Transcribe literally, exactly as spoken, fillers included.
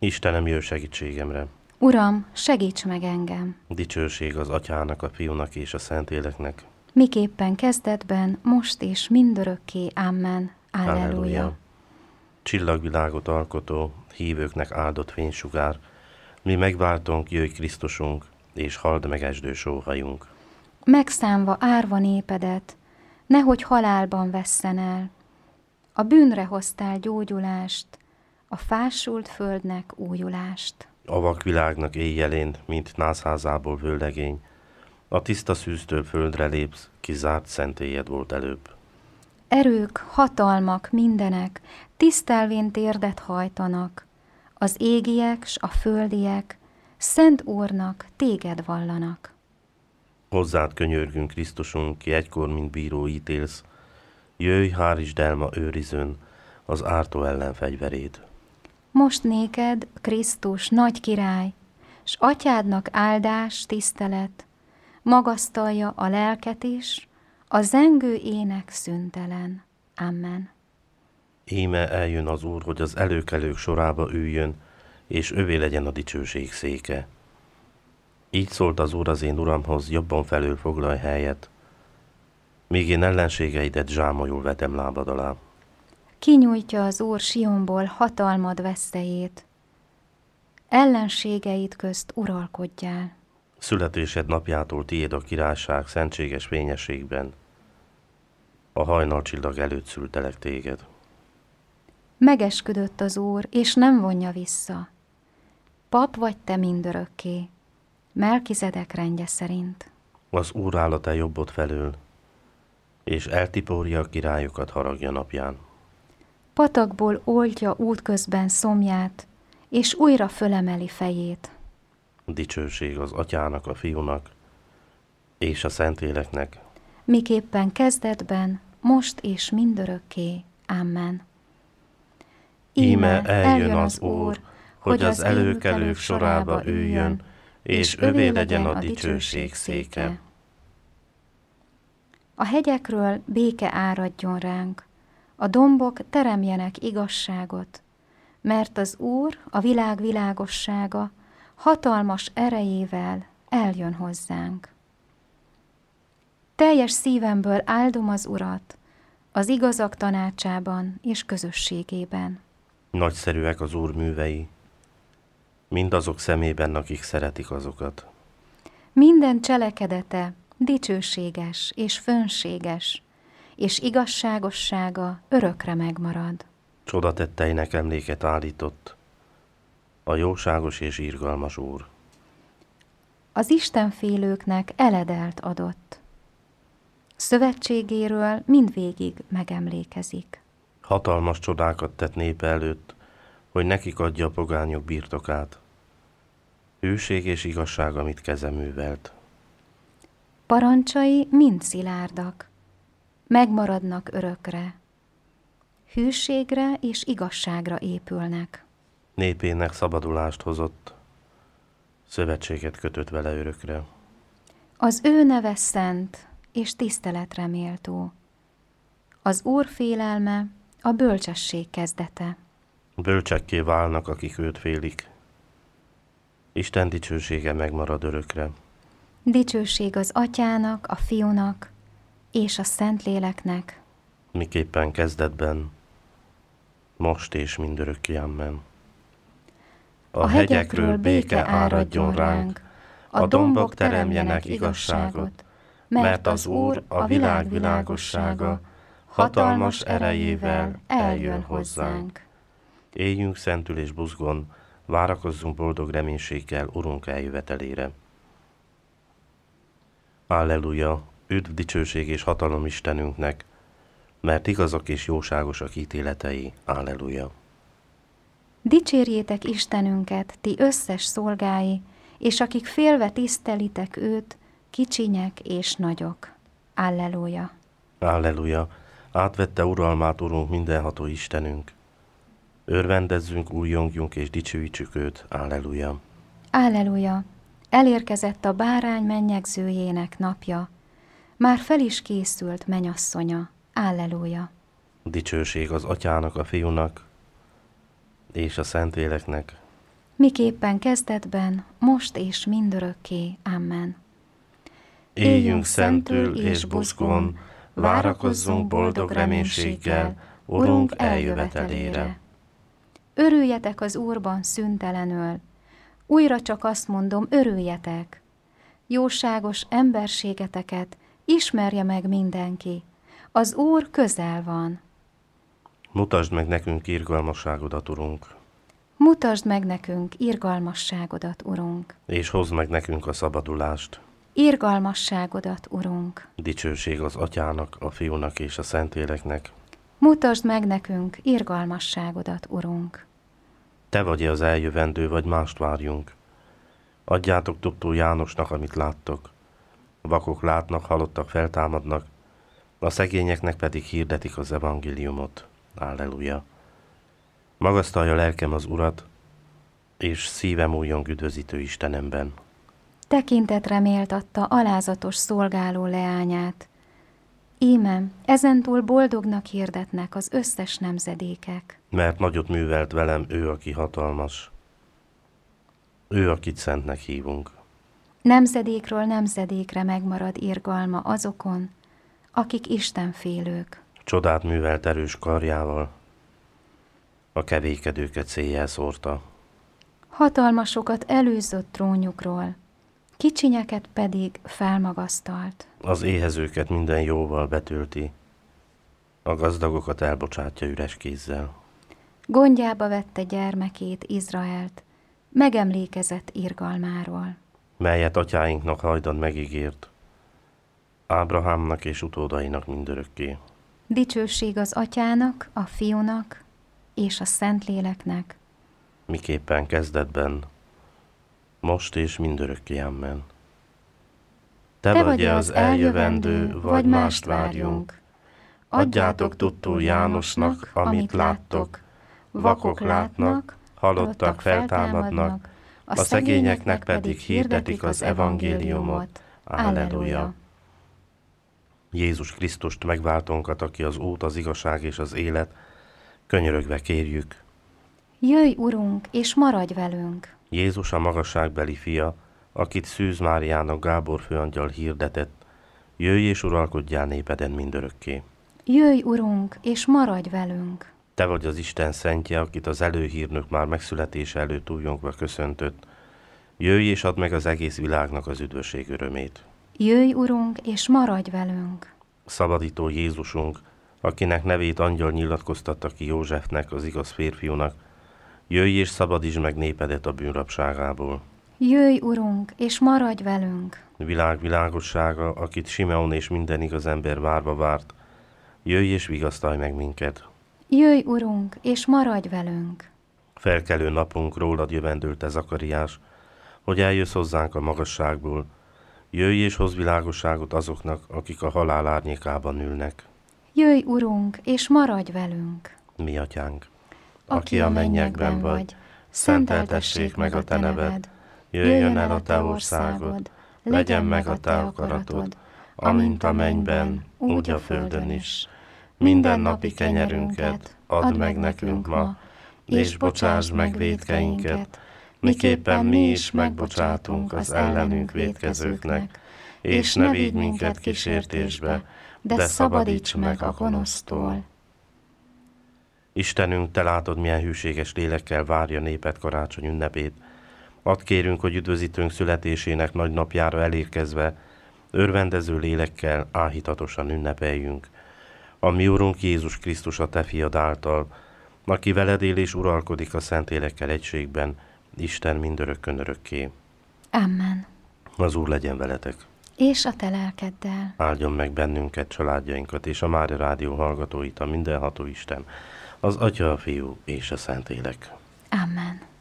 Istenem, jöjj segítségemre! Uram, segíts meg engem! Dicsőség az Atyának, a Fiúnak és a Szentléleknek. Miképpen kezdetben, most és mindörökké. Amen. Alleluja. Csillagvilágot alkotó, hívőknek áldott fénysugár, mi megváltunk, jöjj Krisztusunk, és halld meg esdő sóhajunk. Megszámva árva népedet, nehogy halálban vesszen el. A bűnre hoztál gyógyulást, a fásult földnek újulást. A vakvilágnak éjjelén, mint nászházából vőlegény, a tiszta szűztől földre lépsz, kizárt szentélyed volt előbb. Erők, hatalmak, mindenek, tisztelvén térdet hajtanak, az égiek s a földiek, Szent Úrnak téged vallanak. Hozzád könyörgünk, Krisztusunk, ki egykor, mint bíró ítélsz, jöjj, hárítsd el ma őrizön az ártó ellen fegyverét. Most néked, Krisztus, nagy király, s atyádnak áldás, tisztelet, magasztalja a lelket is, a zengő ének szüntelen. Amen. Íme eljön az Úr, hogy az előkelők sorába üljön, és övé legyen a dicsőség széke. Így szólt az Úr az én Uramhoz, jobban felől foglalj helyet, míg én ellenségeidet zsámolyul vetem lábad alá. Kinyújtja az Úr Sionból hatalmad veszélyét, ellenségeid közt uralkodjál. Születésed napjától tiéd a királyság szentséges fényességben, a hajnalcsillag előtt szültelek téged. Megesküdött az Úr, és nem vonja vissza. Pap vagy te mindörökké, Melkizedek rendje szerint. Az Úr áll a te jobbod felől, és eltiporja a királyokat haragja napján. Patakból oldja útközben szomját, és újra fölemeli fejét. Dicsőség az Atyának, a Fiúnak és a Szentléleknek. Miképpen kezdetben, most és mindörökké. Amen. Íme eljön az Úr, hogy az előkelők sorába üljön, és övé legyen a dicsőség széke. A hegyekről béke áradjon ránk, a dombok teremjenek igazságot, mert az Úr, a világ világossága, hatalmas erejével eljön hozzánk. Teljes szívemből áldom az Urat, az igazak tanácsában és közösségében. Nagyszerűek az Úr művei, mindazok szemében, akik szeretik azokat. Minden cselekedete dicsőséges és fönséges, és igazságossága örökre megmarad. Csodatetteinek emléket állított a jóságos és irgalmas Úr. Az istenfélőknek eledelt adott. Szövetségéről mindvégig megemlékezik. Hatalmas csodákat tett népe előtt, hogy nekik adja a pogányok birtokát. Hűség és igazság, amit keze művelt. Parancsai mind szilárdak, megmaradnak örökre. Hűségre és igazságra épülnek. Népének szabadulást hozott, szövetséget kötött vele örökre. Az ő neve szent és tiszteletre méltó. Az Úr félelme a bölcsesség kezdete. Bölcsekké válnak, akik őt félik. Isten dicsősége megmarad örökre. Dicsőség az Atyának, a Fiúnak és a Szentléleknek. Miképpen kezdetben, most és mindörökké. Amen. A, a hegyekről béke áradjon ránk, a dombok teremjenek igazságot, mert az Úr, a világ világossága, hatalmas erejével eljön hozzánk. Éljünk szentül és buzgón, várakozzunk boldog reménységgel Urunk eljövetelére. Alleluja, üdv, dicsőség és hatalom Istenünknek, mert igazak és jóságosak ítéletei. Alleluja. Dicsérjétek Istenünket, ti összes szolgái, és akik félve tisztelitek őt, kicsinyek és nagyok. Alleluja. Alleluja. Átvette uralmát Urunk mindenható Istenünk. Örvendezzünk, újjongjunk és dicsőítsük őt. Alleluja. Alleluja. Elérkezett a bárány mennyegzőjének napja. Már fel is készült mennyasszonya. Alleluja. Dicsőség az Atyának, a Fiúnak és a Szentléleknek. miképpen kezdetben, most és mindörökké. Amen. Éljünk szentül és buzgón, várakozzunk boldog reménységgel, Urunk eljövetelére. Örüljetek az Úrban szüntelenül, újra csak azt mondom, örüljetek. Jóságos emberségeteket ismerje meg mindenki, az Úr közel van. Mutasd meg nekünk irgalmasságodat, Urunk. Mutasd meg nekünk irgalmasságodat, Urunk. És hozd meg nekünk a szabadulást. Irgalmasságodat, Urunk. Dicsőség az Atyának, a Fiúnak és a Szentléleknek. Mutasd meg nekünk irgalmasságodat, Urunk. Te vagy az eljövendő, vagy mást várjunk. Adjátok tudtul Jánosnak, amit láttok. Vakok látnak, halottak feltámadnak, a szegényeknek pedig hirdetik az evangéliumot. Halleluja! Magasztalja lelkem az Urat, és szívem újjong üdvözítő Istenemben. Tekintetre méltatta alázatos szolgáló leányát. Íme, ezentúl boldognak hirdetnek az összes nemzedékek. Mert nagyot művelt velem ő, aki hatalmas. Ő, akit szentnek hívunk. Nemzedékről nemzedékre megmarad irgalma azokon, akik istenfélők. Csodát művelt erős karjával, a kevékedőket széjjel szórta. Hatalmasokat elűzött trónjukról, kicsinyeket pedig felmagasztalt. Az éhezőket minden jóval betölti, a gazdagokat elbocsátja üres kézzel. Gondjába vette gyermekét, Izraelt, megemlékezett irgalmáról. Melyet atyáinknak hajdan megígért, Ábrahámnak és utódainak mindörökké. Dicsőség az Atyának, a Fiúnak és a Szentléleknek. Miképpen kezdetben, most és mindörökké. Amen. Te, Te vagy az eljövendő, vagy mást várjunk. Adjátok tudtul Jánosnak, amit láttok. Vakok látnak, halottak feltámadnak, a szegényeknek pedig hirdetik az evangéliumot. Halleluja! Jézus Krisztust megváltónkat, aki az út, az igazság és az élet, könyörögve kérjük. Jöjj, Urunk, és maradj velünk! Jézus a magasságbeli fia, akit Szűz Máriának Gábor főangyal hirdetett, jöjj és uralkodjál népeden mindörökké. Jöjj, Urunk, és maradj velünk! Te vagy az Isten szentje, akit az előhírnök már megszületése előtt újjongva köszöntött. Jöjj és add meg az egész világnak az üdvösség örömét. Jöjj, Urunk, és maradj velünk! Szabadító Jézusunk, akinek nevét angyal nyilatkoztatta ki Józsefnek, az igaz férfiúnak, jöjj és szabadítsd meg népedet a bűnrabságából. Jöjj, Urunk, és maradj velünk! Világ világossága, akit Simeon és minden igaz ember várva várt, jöjj és vigasztalj meg minket. Jöjj, Urunk, és maradj velünk! Felkelő napunk rólad jövendőlte Zakariás, hogy eljössz hozzánk a magasságból. Jöjj és hozz világosságot azoknak, akik a halál árnyékában ülnek. Jöjj, Urunk, és maradj velünk! Mi Atyánk, aki a mennyekben vagy, szenteltessék meg a te neved, jöjjön el a te országod, legyen meg a te akaratod, amint a mennyben, úgy a földön is. Minden napi kenyerünket add meg nekünk ma, és bocsásd meg vétkeinket, miképpen mi is megbocsátunk az ellenünk vétkezőknek, és ne védj minket kísértésbe, de szabadíts meg a gonosztól. Istenünk, te látod, milyen hűséges lélekkel várja néped karácsony ünnepét. Add kérünk, hogy üdvözítőnk születésének nagy napjára elérkezve, örvendező lélekkel áhítatosan ünnepeljünk. A mi Urunk Jézus Krisztus a te fiad által, aki veled él és uralkodik a Szentlélekkel egységben, Isten mindörökkön örökké. Amen. Az Úr legyen veletek. És a te lelkeddel. Áldjon meg bennünket, családjainkat és a Mária Rádió hallgatóit a mindenható Isten, az Atya, a Fiú és a Szentlélek. Amen.